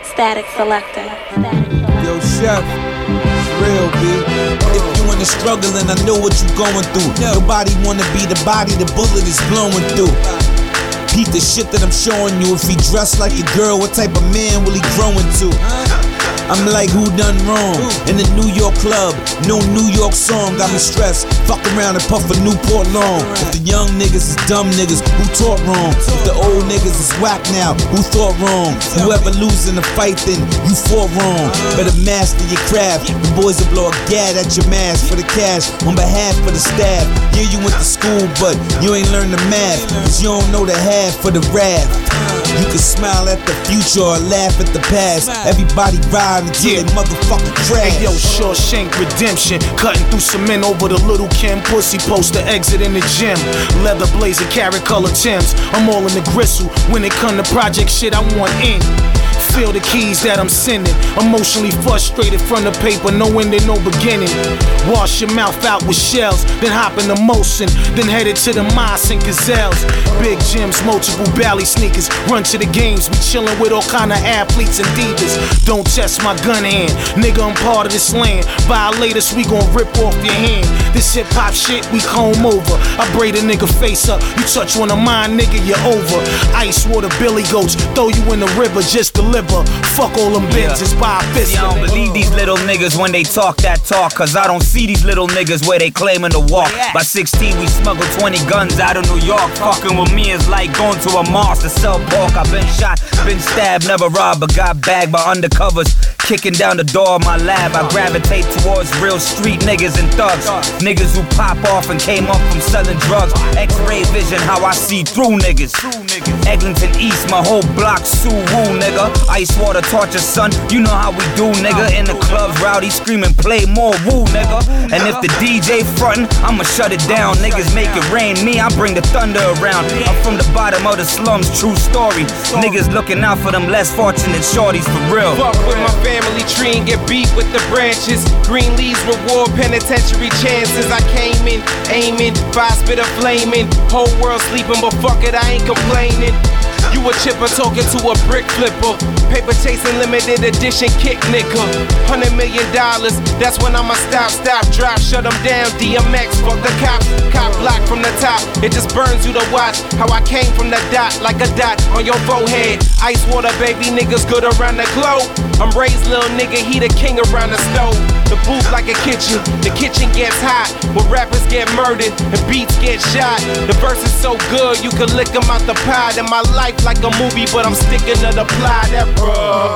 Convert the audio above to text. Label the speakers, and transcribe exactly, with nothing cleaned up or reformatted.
Speaker 1: Static Selector.
Speaker 2: Yo, Chef, it's real, B. If you in the struggle and I know what you going through, nobody wanna be the body the bullet is blowing through. Peep the shit that I'm showing you. If he dressed like a girl, what type of man will he grow into? I'm like, who done wrong? In the New York club, no New York song got me stressed. Fuck around and puff a Newport long. If the young niggas is dumb niggas, who taught wrong? If the old niggas is whack now, who thought wrong? Whoever lose in the fight, then you fought wrong. Better master your craft. The boys will blow a gad at your mask for the cash on behalf of the staff. Yeah, you went to school, but you ain't learned the math, cause you don't know the half for the wrath. You can smile at the future or laugh at the past. Everybody ride until yeah. they motherfucking crash.
Speaker 3: Hey yo, Shawshank Redemption, cutting through cement over the Little Kim pussy poster, exit in the gym. Leather blazer, carrot color Timbs. I'm all in the gristle. When it come to project shit, I want in. Feel the keys that I'm sending. Emotionally frustrated from the paper, no ending, no beginning. Wash your mouth out with shells, then hop in the motion, then headed to the Mas and Gazelles. Big gyms, multiple Bally sneakers. Run to the games, we chillin' with all kind of athletes and divas. Don't test my gun hand, nigga, I'm part of this land. Violate us, we gon' rip off your hand. This hip hop shit, we comb over. I braid a nigga face up, you touch one of mine, nigga, you're over. Ice water, billy goats, throw you in the river, just deliver. Fuck all them Benzes, yeah. Buy a fist.
Speaker 4: See, I don't believe these little niggas when they talk that talk, cause I don't see these little niggas where they claiming to walk. By sixteen, we smuggled twenty guns out of New York. Fucking with me is like going to a mosque to sell pork. I've been shot, been stabbed, never robbed, but got bagged by undercovers. Kicking down the door of my lab, I gravitate towards real street niggas and thugs. Niggas who pop off and came up from selling drugs. X-ray vision, how I see through niggas. Eglinton East, my whole block, Suwoo, nigga. Ice water torture, son, you know how we do, nigga. In the clubs, rowdy screaming, play more woo, nigga. And if the D J frontin', I'ma shut it down. Niggas make it rain, me, I bring the thunder around. I'm from the bottom of the slums, true story. Niggas looking out for them less fortunate shorties, for real.
Speaker 5: Fuck with my family tree and get beat with the branches. Green leaves reward penitentiary chances. I came in, aiming, five spit of flaming. Whole world sleeping, but fuck it, I ain't complaining. You a chipper talking to a brick flipper. Paper chasing limited edition kick nigga. Hundred million dollars, that's when I'ma stop, stop, drop, shut them down. D M X, fuck the cops, cop block from the top. It just burns you to watch how I came from the dot, like a dot on your forehead. Ice water, baby, niggas good around the globe. I'm raised little nigga, he the king around the stove. The booth like a kitchen, the kitchen gets hot when rappers get murdered and beats get shot. The verse is so good, you can lick them out the pot. And my life like a movie, but I'm sticking to the plot. That bruh.